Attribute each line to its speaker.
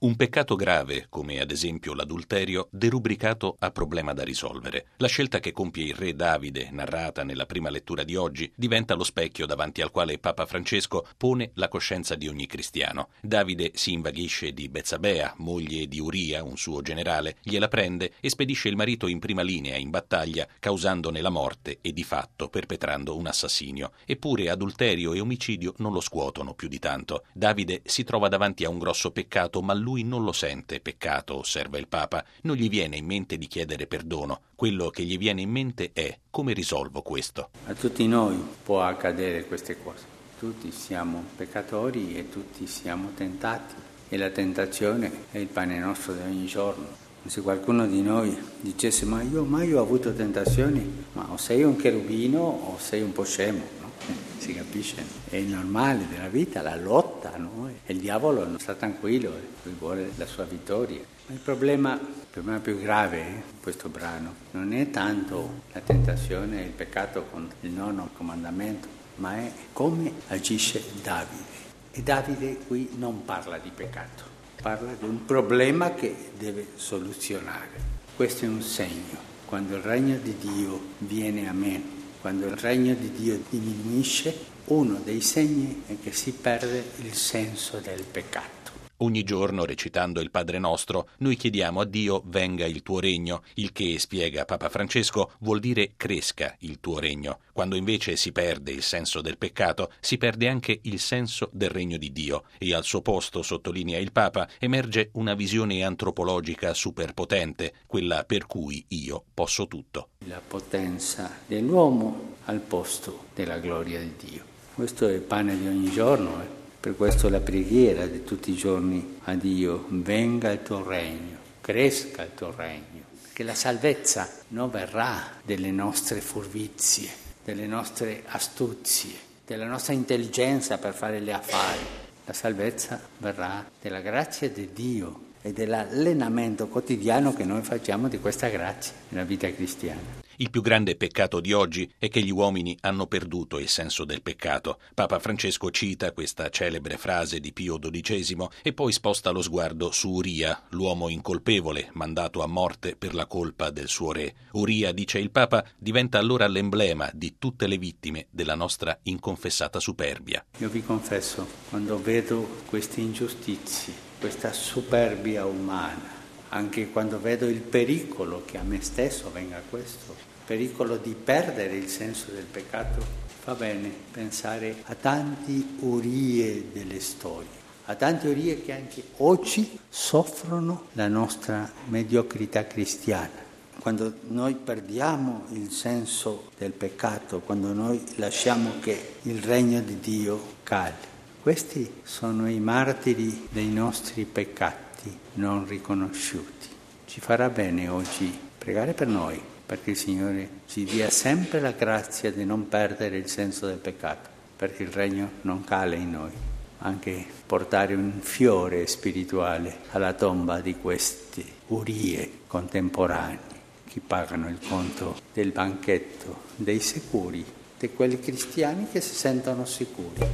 Speaker 1: Un peccato grave, come ad esempio l'adulterio, derubricato a problema da risolvere. La scelta che compie il re Davide, narrata nella prima lettura di oggi, diventa lo specchio davanti al quale Papa Francesco pone la coscienza di ogni cristiano. Davide si invaghisce di Betsabea, moglie di Uria, un suo generale, gliela prende e spedisce il marito in prima linea in battaglia, causandone la morte e di fatto perpetrando un assassinio. Eppure adulterio e omicidio non lo scuotono più di tanto. Davide si trova davanti a un grosso peccato, ma lui non lo sente peccato, osserva il Papa, non gli viene in mente di chiedere perdono. Quello che gli viene in mente è: come risolvo questo?
Speaker 2: A tutti noi può accadere queste cose. Tutti siamo peccatori e tutti siamo tentati. E la tentazione è il pane nostro di ogni giorno. Se qualcuno di noi dicesse ma io mai ho avuto tentazioni, ma o sei un cherubino o sei un po' scemo, no? Si capisce? È il normale della vita, la lotta, no? E il diavolo non sta tranquillo, lui vuole la sua vittoria. Ma il problema più grave in questo brano non è tanto la tentazione e il peccato con il nono comandamento, ma è come agisce Davide. E Davide qui non parla di peccato, parla di un problema che deve soluzionare. Questo è un segno. Quando il regno di Dio viene a meno, quando il regno di Dio diminuisce, uno dei segni è che si perde il senso del peccato.
Speaker 1: Ogni giorno, recitando il Padre Nostro, noi chiediamo a Dio venga il tuo regno, il che, spiega Papa Francesco, vuol dire cresca il tuo regno. Quando invece si perde il senso del peccato, si perde anche il senso del regno di Dio e al suo posto, sottolinea il Papa, emerge una visione antropologica superpotente, quella per cui io posso tutto.
Speaker 2: La potenza dell'uomo al posto della gloria di Dio. Questo è il pane di ogni giorno, Per questo la preghiera di tutti i giorni a Dio: venga il tuo regno, cresca il tuo regno. Perché la salvezza non verrà delle nostre furbizie, delle nostre astuzie, della nostra intelligenza per fare gli affari. La salvezza verrà della grazia di Dio e dell'allenamento quotidiano che noi facciamo di questa grazia nella vita cristiana.
Speaker 1: Il più grande peccato di oggi è che gli uomini hanno perduto il senso del peccato. Papa Francesco cita questa celebre frase di Pio XII e poi sposta lo sguardo su Uria, l'uomo incolpevole, mandato a morte per la colpa del suo re. Uria, dice il Papa, diventa allora l'emblema di tutte le vittime della nostra inconfessata superbia.
Speaker 2: Io vi confesso, quando vedo queste ingiustizie, questa superbia umana, anche quando vedo il pericolo che a me stesso venga questo, pericolo di perdere il senso del peccato, fa bene pensare a tanti Urie delle storie, a tanti Urie che anche oggi soffrono la nostra mediocrità cristiana. Quando noi perdiamo il senso del peccato, quando noi lasciamo che il regno di Dio cali, questi sono i martiri dei nostri peccati non riconosciuti. Ci farà bene oggi pregare per noi, perché il Signore ci dia sempre la grazia di non perdere il senso del peccato, perché il regno non cala in noi. Anche portare un fiore spirituale alla tomba di questi Urie contemporanei che pagano il conto del banchetto dei sicuri, di quelli cristiani che si sentono sicuri.